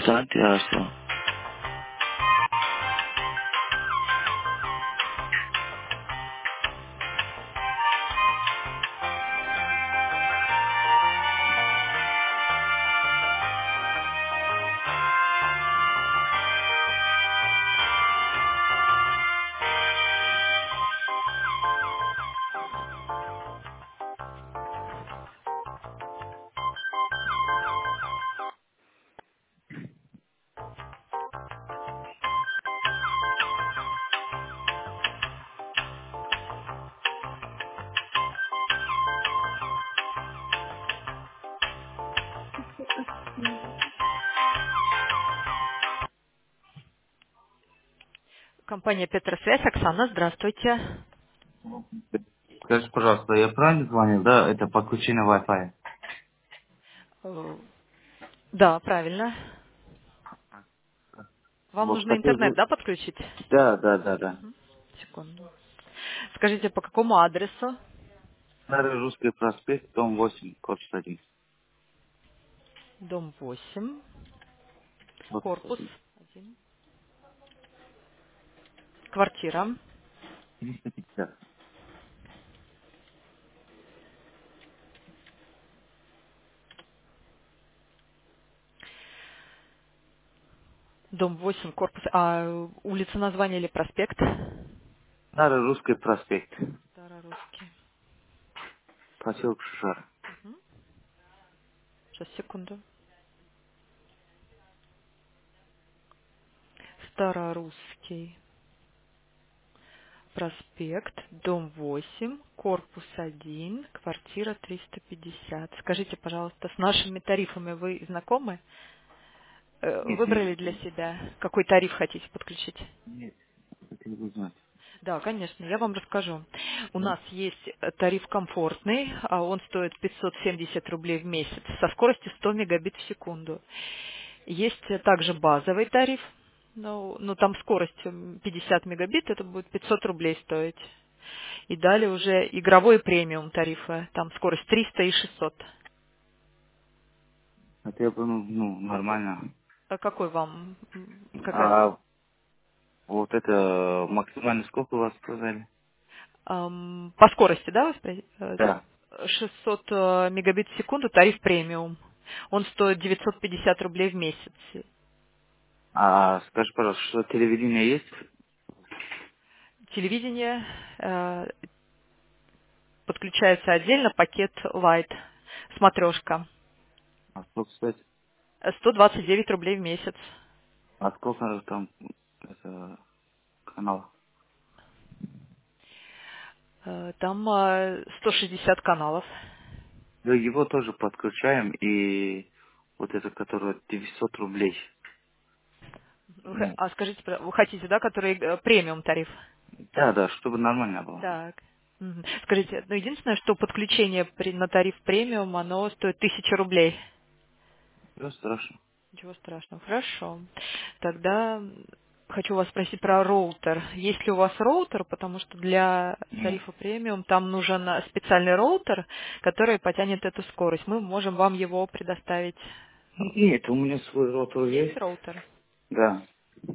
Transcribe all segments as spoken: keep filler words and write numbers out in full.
Здравствуйте. Компания Петросвязь. Оксана, здравствуйте. Скажите, пожалуйста, я правильно звонил, да? Это подключение Wi-Fi. Э, Да, правильно. Вам Вот нужно хотел интернет, бы... да, подключить? Да, да, да, да. Секунду. Скажите, по какому адресу? Старый Русский проспект, дом восемь, корпус один. Дом восемь, Корпус корпус один. один, квартира. триста пятьдесят. Дом восемь, корпус. А улица название или проспект? Старый Русский проспект. Старорусский. Поселок Шишар. Мгм. Сейчас, секунду. Старорусский. Проспект, дом восемь, корпус один, квартира триста пятьдесят. Скажите, пожалуйста, с нашими тарифами вы знакомы? Э, Нет, нет, Выбрали для себя, какой тариф хотите подключить? нет. Хотел бы узнать. Да, конечно, я вам расскажу. У Да? нас есть э, тариф комфортный, а он стоит пятьсот семьдесят рублей в месяц со скоростью сто мегабит в секунду. Есть э, также базовый тариф, ну, ну там скорость м, пятьдесят мегабит, это будет пятьсот рублей стоить. И далее уже игровой премиум тарифы, там скорость триста и шестьсот. Хотел бы, ну, ну, нормально. А какой вам, м, какая? А вот это максимально сколько у вас сказали? Ам, по скорости, да, вы спро- э, Да. шестьсот э, мегабит в секунду, тариф премиум. Он стоит девятьсот пятьдесят рублей в месяц. А скажи, пожалуйста, что телевидение есть? Телевидение э, подключается отдельно, пакет Light, смотрешка. А сколько стоит? Э, сто двадцать девять рублей в месяц. А сколько там это, каналов? Э, Там э, сто шестьдесят каналов. Да, его тоже подключаем, и вот это, которое девятьсот рублей. Вы х- Ну, А скажите, про- вы хотите, да, который э, премиум тариф? да, да, чтобы нормально было. Так. Мгм. Скажите, ну единственное, что подключение при- на тариф премиум, оно стоит тысячу рублей. Все страшно. Ничего страшного. Хорошо. Тогда м, хочу вас спросить про роутер. Есть ли у вас роутер? Потому что для Нет. тарифа премиум там нужен э, специальный роутер, который потянет эту скорость. Мы можем вам его предоставить. Нет, у меня свой ротор Есть есть. роутер? Да.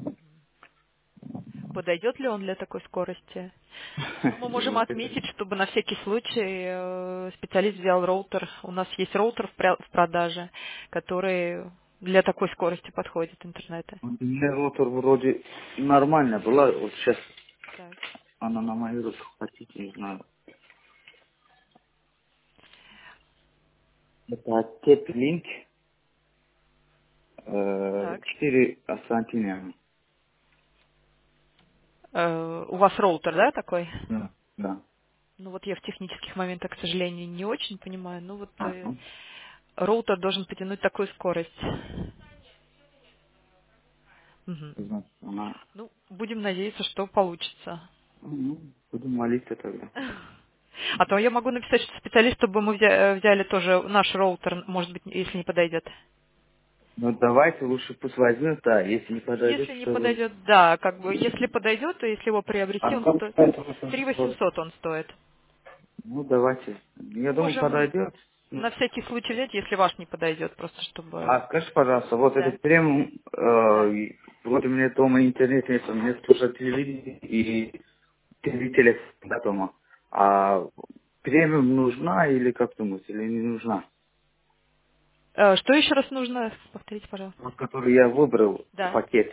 Подойдет ли он для такой скорости? Ну, мы можем Вот это. отметить, чтобы на всякий случай э, специалист взял роутер. У нас есть роутер в пря- в продаже, который для такой скорости подходит интернета. У меня ротор вроде нормально была. Вот сейчас Так. она на мою руку хватит, не знаю. Это Теплинк Так. четыре сантиметра. Э, у вас роутер, да, такой? Да. Да. Ну вот я в технических моментах, к сожалению, не очень понимаю. Ну вот А, э, ну, роутер должен потянуть такую скорость. Мгм. значит, она... Ну, будем надеяться, что получится. Ну, буду молиться тогда. А то я могу написать, что специалист, чтобы мы взя- э, взяли тоже наш роутер, может быть, если не подойдет. Ну, давайте лучше пусть возьмем, да, если не подойдет, Если не чтобы... подойдет, да, как бы, если подойдет, то если его приобрести, А он там стоит кстати, вот он три стоит. восемьсот он стоит. Ну, давайте. Я думаю, Можем, подойдет. На всякий случай взять, если ваш не подойдет, просто чтобы... А скажи, пожалуйста, вот Да. этот премиум, Да. э, и вот у меня дома интернет нет, у меня тоже телевидение и три телефона да, дома. А премиум нужна или как думаете, или не нужна? Э, Что еще раз нужно? Повторите, пожалуйста. Вот который я выбрал Да. пакет.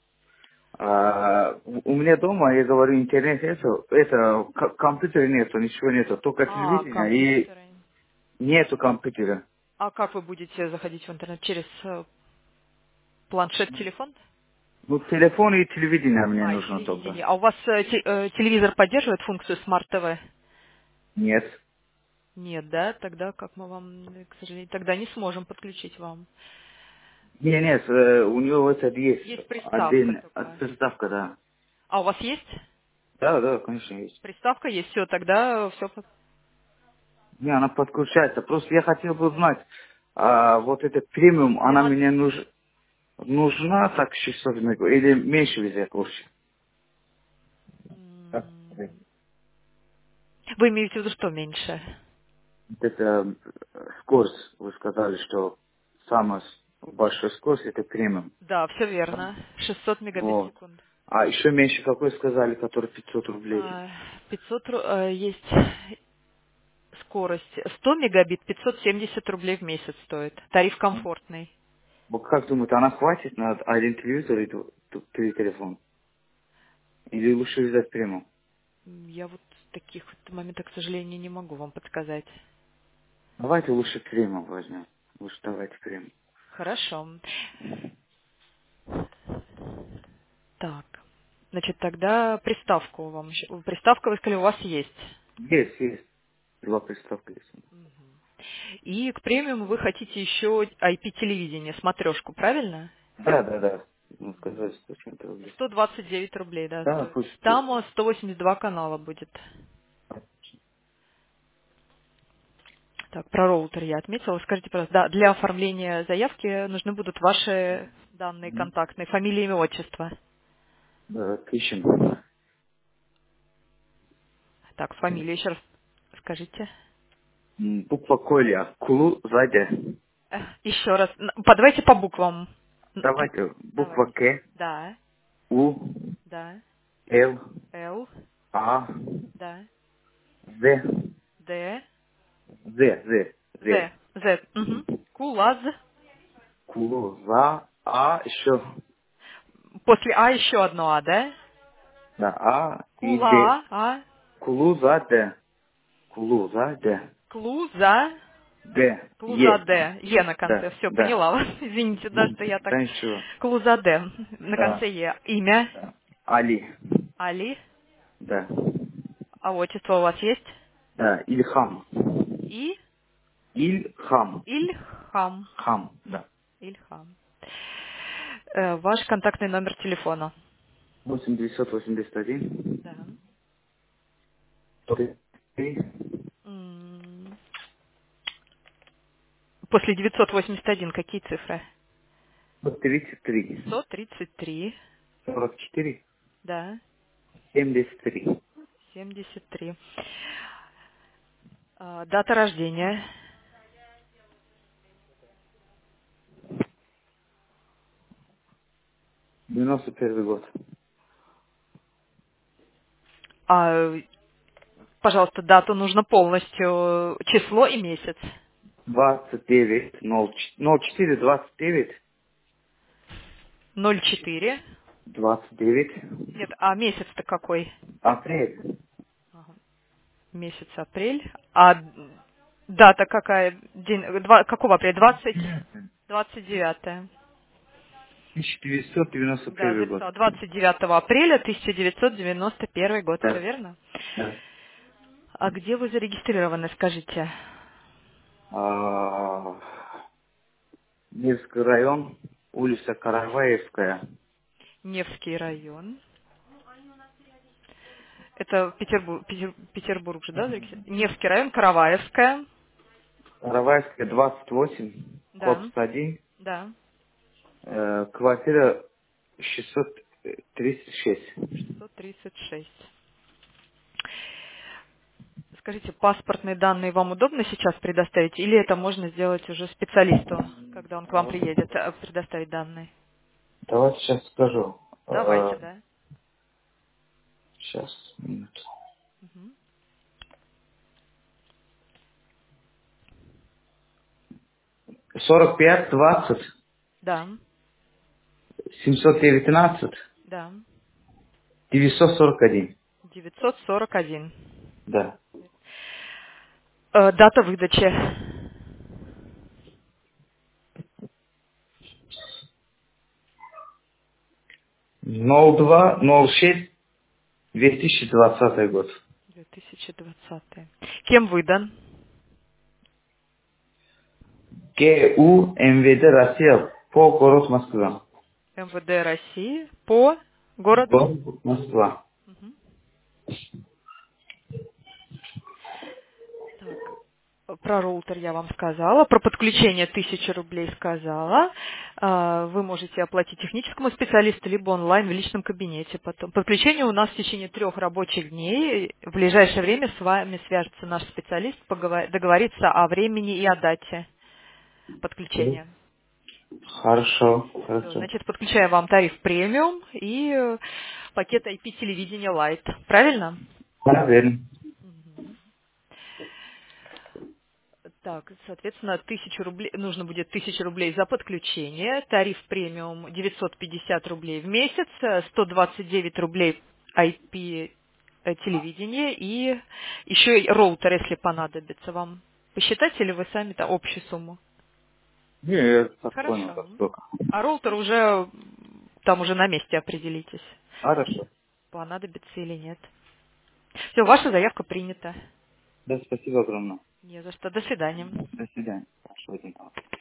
А, у у меня дома, я говорю, интернет нету, это к- компьютера нету, ничего нету, только А, телевидение и компьютеры. нету компьютера. А как вы будете заходить в интернет? Через э, планшет, телефон? Ну, телефон и телевидение мне А, и нужно только. телевидение. А у вас э, те- э, телевизор поддерживает функцию Smart ти ви? Нет. Нет, да? Тогда как мы вам, э, к сожалению, тогда не сможем подключить вам. Нет, нет, э, у него это есть Есть приставка отдельная только. приставка, да. А у вас есть? Да, да, конечно, есть. Приставка есть, все, тогда все. Не, она подключается. Просто я хотел бы узнать, а, вот этот премиум, она мне нуж- нужна так шестьсот мега или меньше взять лучше? Как сказать? Вы имеете в виду, что меньше? Вот это э, скорость, вы сказали, что самая с- большая скорость это премиум. Да, все верно. шестьсот мегабит в Вот. секунду. А еще меньше какой сказали, который пятьсот рублей. А, пятьсот ру- э, есть скорость. сто мегабит пятьсот семьдесят рублей в месяц стоит. Тариф комфортный. Вот как думаете, она хватит на один телевизор и ду- ду- три телефона? Или лучше взять премиум? М, Я вот в таких вот моментах, к сожалению, не могу вам подсказать. Давайте лучше премиум возьмем. Лучше давайте премиум. Хорошо. Так. Значит, тогда приставку вам. еще- Приставка, вы сказали, у вас есть. Есть, есть. Два приставка есть. И к премиуму вы хотите еще ай пи-телевидение, смотрешку, правильно? Да, да, да. Ну, сказать, сто чем-то рублей. сто двадцать девять рублей, да, Да, стоит. пусть, пусть. Там э, сто восемьдесят два канала будет. Так, про роутер я отметила. Скажите, пожалуйста, да, для оформления заявки нужны будут ваши данные Мгм. контактные, фамилия, имя, отчество. Да, отлично. Так, фамилия еще раз скажите. М, Буква Коля. Кулу сзади. Э, Еще раз. Н- по- Давайте по буквам. Н- Давайте. Буква Давайте. К. Да, У. да, Л. Л, А. да, З. Д, З. З. З. З, З. Угу. Кулаз. Кулу. За. А. Еще. После А еще одно А, да? Да. А. И Д. Кула, А, Кулу за Д. Кулу за Д. Клуза, Д. Е. Клузаде, Е на конце, Да. все, Да. поняла вас. Извините, да, что я так. Да ничего. Клузаде, на Да. конце Е. Имя Да. Али. Али, Да. а отчество у вас есть? Да. Ильхам. И Ильхам. Ильхам. Хам. Да. Ильхам. Э, ваш контактный номер телефона. восемь девятьсот восемьдесят один. Да. Три. М, После девятьсот восемьдесят один какие цифры? тридцать три. сто тридцать три, сорок четыре. да, семьдесят три. семьдесят три. А, дата рождения. девяносто первый год. А, пожалуйста, дату нужно полностью, число и месяц. двадцать девять. ноль четыре. двадцать девять. ноль четыре. двадцать девять. Нет, а месяц-то какой? Апрель. Ага, месяц апрель. А дата какая? День, два- какого апреля? двадцать, двадцать девятое. тысяча девятьсот девяносто Да, первый год. записала. двадцать девятого апреля тысяча девятьсот девяносто первый год. Все Да. верно? Да. А где вы зарегистрированы, скажите? А, Невский район. Улица Караваевская. Невский район. Это Петербург, Петер- Петербург же, да? зарегистрирован? Невский район, Караваевская. Караваевская двадцать восемь. Да, Корпус один. да. Э, квартира шестьсот тридцать шесть. шестьсот тридцать шесть. Скажите, паспортные данные вам удобно сейчас предоставить, или это можно сделать уже специалисту, когда он к вам приедет, э, предоставить данные? Давайте сейчас скажу. Давайте, Э, да. Сейчас, минуту. Мгм. сорок пять двадцать Да, семьсот девятнадцать да. девятьсот сорок один. девятьсот сорок один. Да. Э, дата выдачи. ноль два ноль шесть две тысячи двадцатый год. две тысячи двадцатый. Кем выдан? ГУ МВД Россия по город Москва. МВД России по городу? Город Москва. Мгм. Так, про роутер я вам сказала, про подключение тысяча рублей сказала. А, Вы можете оплатить техническому специалисту, либо онлайн в личном кабинете потом. Подключение у нас в течение трех рабочих дней. В ближайшее время с вами свяжется наш специалист, поговор- договорится о времени и о дате подключения. Хорошо, Всё, хорошо. значит, подключаю вам тариф премиум и э, пакет ай пи телевидения Lite. Правильно? Правильно. Мгм. Так, соответственно, тысячу рублей, нужно будет тысяча рублей за подключение, тариф премиум девятьсот пятьдесят рублей в месяц, э, сто двадцать девять рублей ай пи э, телевидение и еще и роутер, если понадобится вам. Посчитать или вы сами то общую сумму? Нет, так понял, Хорошо. так сколько. А роутер уже м, там уже на месте определитесь, Хорошо. понадобится или нет. Все, ваша заявка принята. Да, спасибо огромное. Не за что. До свидания. До свидания. Хорошего дня.